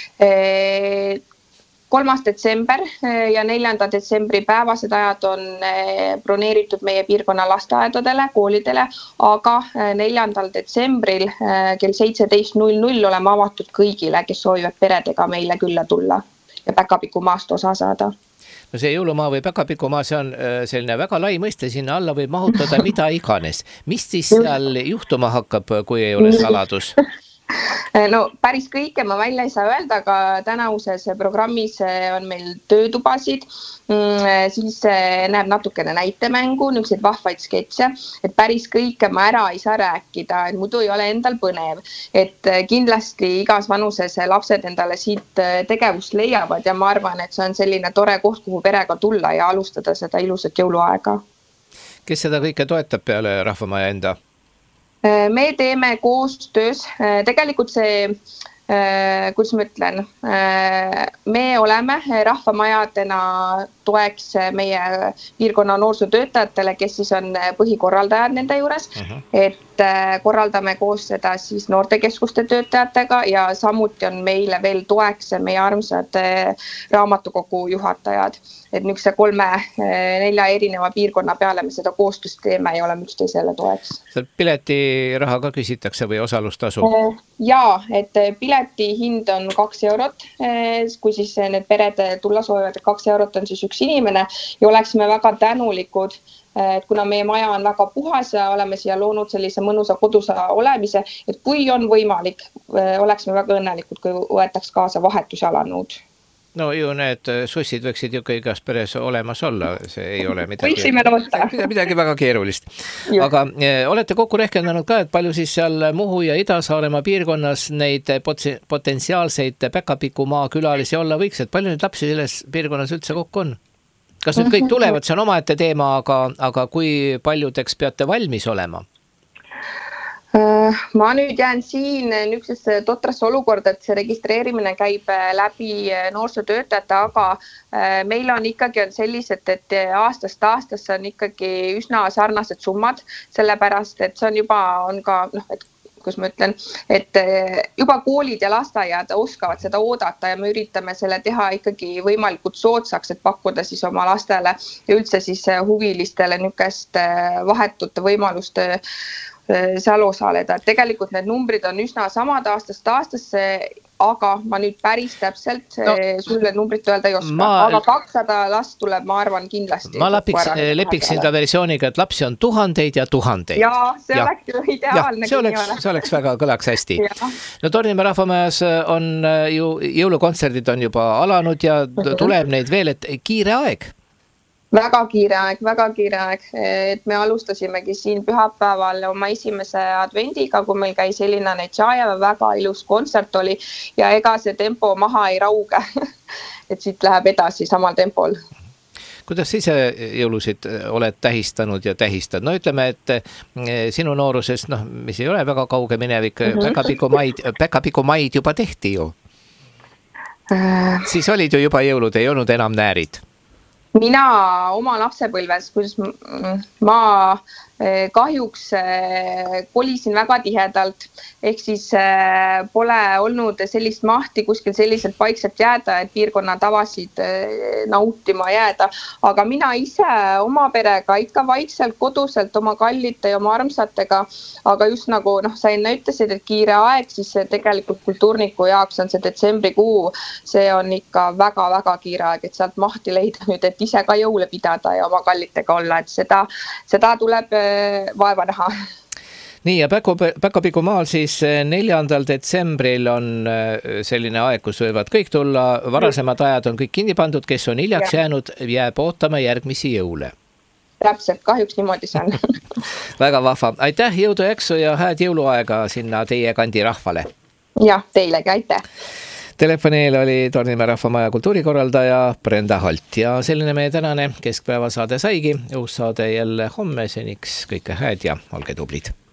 Kolmas detsember ja neljanda detsembri päevased ajad on broneeritud meie piirkonna lasteaedadele, koolidele, aga neljandal detsembril kell seitseteist null null oleme avatud kõigile, kes soovivad peredega meile külla tulla ja Päkapikumaast osa saada. No see jõulumaa või Päkapikumaa, see on selline väga lai mõiste, sinna alla võib mahutada mida iganes. Mis siis seal juhtuma hakkab, kui ei ole saladus? No päris kõike ma välja ei saa öelda, aga tänavuses programmis on meil töötubasid, siis näeb natukene näitemängu, niisuguseid vahvaid sketse, et päris kõike ma ära ei saa rääkida, et muidu ei ole endal põnev, et kindlasti igas vanuses lapsed endale siit tegevust leiavad ja ma arvan, et see on selline tore koht, kuhu perega tulla ja alustada seda ilusat jõuluaega. Kes seda kõike toetab peale Rahvamaja enda? Me teeme koostöös, tegelikult see, kuidas ma ütlen, me oleme rahvamajadena toeks meie piirkonna noorsootöötajatele, kes siis on põhikorraldajad nende juures, uh-huh. et korraldame koos seda siis noortekeskuste töötajatega ja samuti on meile veel toeks meie armsad raamatukogu juhatajad. Et niisuguse kolme, nelja erineva piirkonna peale me seda koostust teeme ja oleme üksteisele toeks. Seal piletiraha ka küsitakse või osalustasu? Jaa, et pileti hind on kaks eurot, kui siis need pered tulla soovivad, et kaks eurot on siis üks inimene ja oleksime väga tänulikud, et kuna meie maja on väga puhas ja oleme siia loonud sellise mõnusa kodusa olemise, et kui on võimalik, oleksime väga õnnelikud, kui võetaks kaasa vahetusjalanõud. No ju need sussid võiksid ju igas peres olemas olla, see ei ole midagi, midagi väga keerulist. Aga olete kokku rehkendanud ka, et palju siis seal Muhu ja Ida-Saaremaa piirkonnas neid potentsiaalseid Päkapikumaa külalisi olla võiks, et palju neid lapsi selles piirkonnas üldse kokku on? Kas nüüd kõik tulevad, see on omaette teema, aga, aga kui paljudeks peate valmis olema? Ma nüüd jään siin niisugusesse totrasse olukorda, et see registreerimine käib läbi noorsootöötajate, aga meil on ikkagi on sellised, et aastast aastasse on ikkagi üsna sarnased summad, sellepärast, et see on juba, on ka, noh, et kus ma ütlen, et juba koolid ja lasteaiad oskavad seda oodata ja me üritame selle teha ikkagi võimalikult soodsaks, et pakkuda siis oma lastele ja üldse siis huvilistele niisugust vahetut võimalust seal osaleda. Tegelikult need numbrid on üsna samad aastast aastasse, aga ma nüüd päris täpselt no, sulle numbrit öelda ei oska. Ma, aga kakssada last tuleb, ma arvan, kindlasti. Ma lepiks, lepiks seda versiooniga, et lapsi on tuhandeid ja tuhandeid. Ja, see ja. oleks ju ideaalne. Ja, see, oleks, see oleks väga kõlaks hästi. Ja. No Tornimäe rahvamajas on ju, jõulukontserdid on juba alanud ja tuleb neid veel, et kiire aeg. Väga kiire aeg, väga kiire aeg, et me alustasimegi siin pühapäeval oma esimese advendiga, kui meil käis Elina Netšajeva, väga ilus kontsert oli ja ega see tempo maha ei rauge, et siit läheb edasi samal tempol. Kuidas ise jõulusid oled tähistanud ja tähistad? No ütleme, et sinu noorusest, noh, mis ei ole väga kauge minevik, mm-hmm. Päkapiku maid, Päkapiku maid juba tehti ju. Äh... Siis olid ju juba jõulud, ei olnud enam näärid. Mina oma lapsepõlves, kus ma kahjuks kolisin väga tihedalt, ehk siis pole olnud sellist mahti kuskil selliselt paikselt jääda, et piirkonna tavasid nautima jääda. Aga mina ise oma perega ikka vaikselt koduselt oma kallite ja oma armsatega, aga just nagu noh, sa enne ütlesid, et kiire aeg, siis tegelikult kultuurniku jaoks on see detsembrikuu, see on ikka väga-väga kiire aeg, et sealt mahti leida nüüd, et ise ka jõule pidada ja oma kallitega olla, et seda, seda tuleb vaeva näha. Nii ja Päkapiku maal siis neljandal detsembril on selline aeg, kus võivad kõik tulla, varasemad ajad on kõik kinni pandud, kes on hiljaks jäänud, jääb ootama järgmisi jõule. Täpselt, kahjuks niimoodi see on. Väga vahva. Aitäh, jõudu eksu ja hääd jõuluaega sinna teie kandi rahvale. Jah, teilegi, aitäh. Telefoneel oli Tornimäe rahvamaja kultuurikorraldaja Brenda Holt ja selline meie tänane keskpäevasaade saigi. Uus saade jälle homme, seniks kõike hääd ja olge tublid.